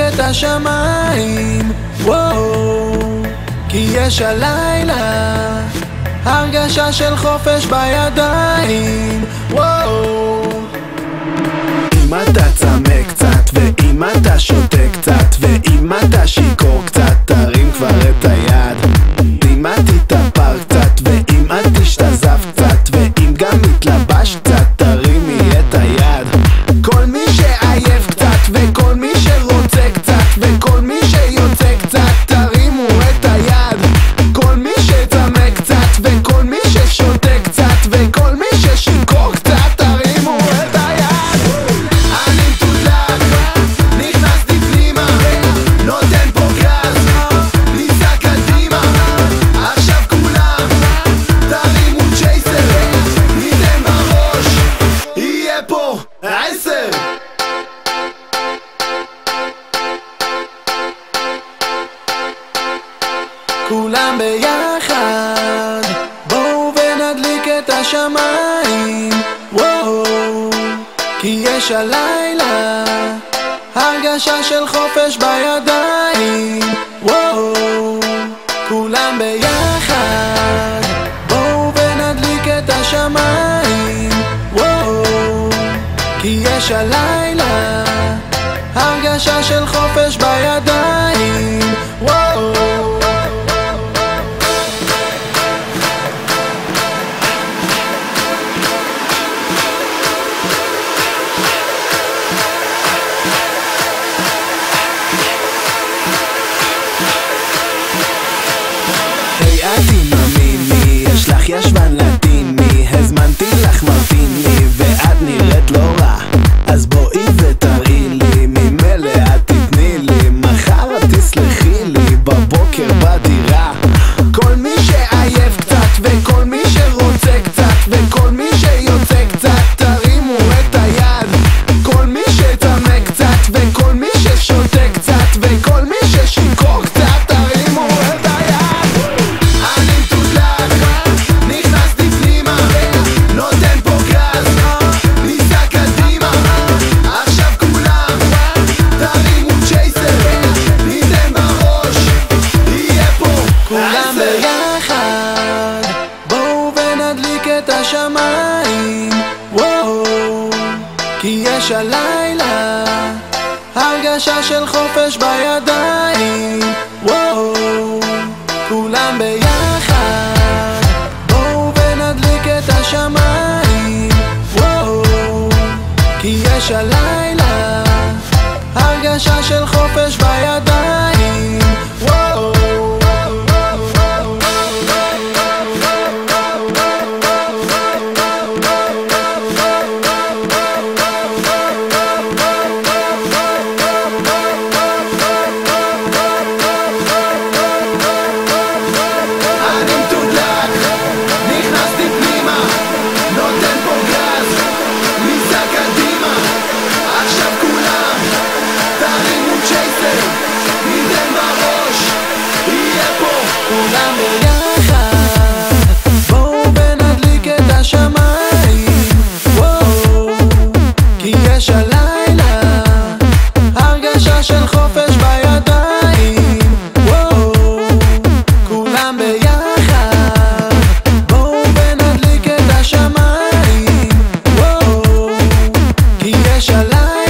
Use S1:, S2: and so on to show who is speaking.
S1: את השמיים, וואו, כי יש הלילה הרגשה של חופש בידיים, וואו.
S2: אם אתה צמא קצת, ואם אתה שותה קצת, ואם אתה שיכור קצת, תרים כבר את היד. אם את תתאפר קצת, ואם את תשתזף קצת, ואם גם מתלבש קצת, תרימי את היד. כל מי שעייף קצת, וכל מי שרוצה קצת, וכל מי שיוצא קצת, תרימו את היד. כל מי שצמא קצת, וכל מי ששותה קצת, וכל מי ששיכור קצת, תרימו את היד. אני מתודלק, נכנסתי פנימה, נותן פה גז, ניסה קדימה. עכשיו כולם תרימו צ'ייסר, ניתן בראש, יהיה פה 10.
S1: כולם ביחד, בואו ונדליק את השמיים, וואו, כי יש הלילה הרגשה של חופש בידיים, וואו. כולם ביחד, בואו ונדליק את השמיים, וואו, כי יש הלילה הרגשה של חופש בידיים, וואו.
S2: יש לך ישבן לטיני, הזמנתי לך מרטיני, ואת נראית לא רע, אז בואי ותראי לי, ממילא את תתני לי, מחר את תסלחי לי, בבוקר בדירה. כל מי שעייף קצת, וכל מי שרוצה קצת, וכל מי שיוצא קצת, תרימו את היד. כל מי שצמא קצת, וכל מי ששותה קצת, וכל מי ששיכור קצת, תרימו את היד.
S1: כולם ביחד, בואו ונדליק את השמיים, וואו, כי יש הלילה הרגשה של חופש בידיים, וואו. כולם ביחד, בואו ונדליק את השמיים, וואו, כי יש הלילה הרגשה של חופש בידיים, וואו. כולם ביחד, בואו ונדליק את השמיים, וואו, כי יש הלילה הרגשה של חופש בידיים, וואו. כולם ביחד, בואו ונדליק את השמיים, וואו, כי יש הלילה